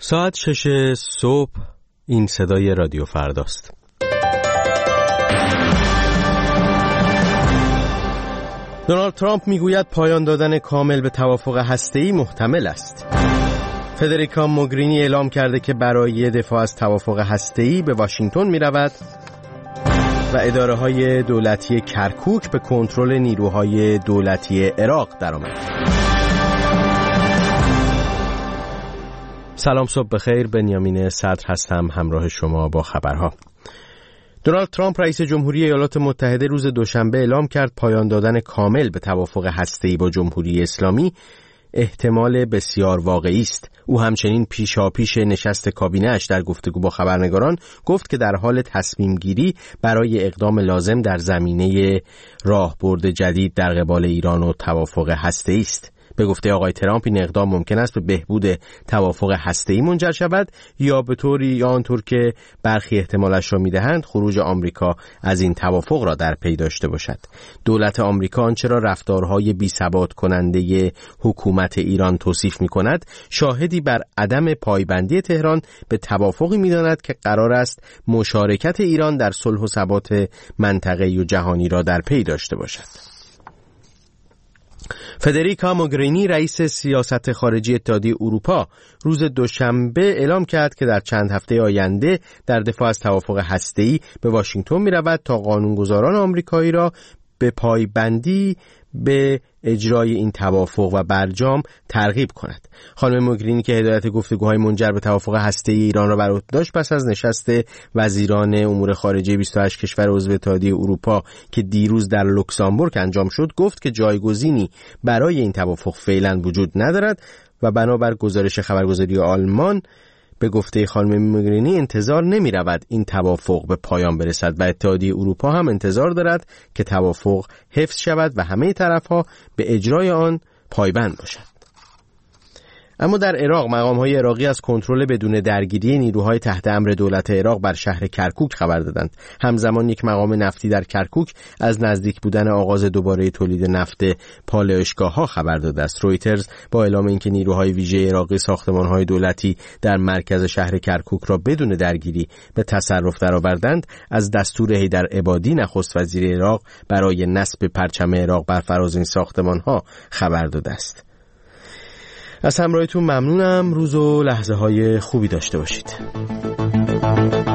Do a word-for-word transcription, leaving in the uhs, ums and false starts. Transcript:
ساعت شش صبح، این صدای رادیو فرداست. دونالد ترامپ میگوید پایان دادن کامل به توافق هسته‌ای محتمل است. فدریکا موگرینی اعلام کرده که برای دفاع از توافق هسته‌ای به واشنگتن می‌رود و اداره‌های دولتی کرکوک به کنترل نیروهای دولتی عراق درآمد. سلام، صبح بخیر. بنیامین صدر هستم، همراه شما با خبرها. دونالد ترامپ رئیس جمهوری ایالات متحده روز دوشنبه اعلام کرد پایان دادن کامل به توافق هسته‌ای با جمهوری اسلامی احتمال بسیار واقعی است. او همچنین پیشاپیش نشست کابینه‌اش در گفتگو با خبرنگاران گفت که در حال تصمیم گیری برای اقدام لازم در زمینه راهبرد جدید در قبال ایران و توافق هسته‌ای است. به گفته آقای ترامپ این اقدام ممکن است به بهبود توافق هسته‌ای منجر شود یا به طوری یا آنطور که برخی احتمالش را می‌دهند خروج آمریکا از این توافق را در پی داشته باشد. دولت آمریکا آنچه را رفتارهای بی‌ثبات کننده حکومت ایران توصیف می‌کند شاهدی بر عدم پایبندی تهران به توافقی می‌داند که قرار است مشارکت ایران در صلح و ثبات منطقه‌ای و جهانی را در پی داشته باشد. فدریکا موگرینی رئیس سیاست خارجی اتحادیه اروپا روز دوشنبه اعلام کرد که در چند هفته آینده در دفاع از توافق هسته‌ای به واشنگتن می‌رود تا قانونگذاران آمریکایی را به پایبندی به اجرای این توافق و برجام ترغیب کند. خانم موگرینی که هدایت گفتگوهای منجر به توافق هسته‌ای ایران را بر عهده داشت پس از نشست وزیران امور خارجه بیست و هشت کشور عضو اتحادیه اروپا که دیروز در لوکزامبورگ انجام شد گفت که جایگزینی برای این توافق فعلا وجود ندارد و بنابر گزارش خبرگزاری آلمان به گفته خانم موگرینی انتظار نمی رود این توافق به پایان برسد و اتحادیه اروپا هم انتظار دارد که توافق حفظ شود و همه طرفها به اجرای آن پایبند باشند. اما در عراق مقام‌های عراقی از کنترل بدون درگیری نیروهای تحت امر دولت عراق بر شهر کرکوک خبر دادند. همزمان یک مقام نفتی در کرکوک از نزدیک بودن آغاز دوباره تولید نفت پالایشگاه‌ها خبر داده است. رویترز با اعلام اینکه نیروهای ویژه عراقی ساختمان‌های دولتی در مرکز شهر کرکوک را بدون درگیری به تصرف درآوردند، از دستور حیدر عبادی نخست وزیر عراق برای نصب پرچم عراق بر فراز این ساختمان‌ها خبر داده است. از همراهیتون ممنونم. روز و لحظه های خوبی داشته باشید.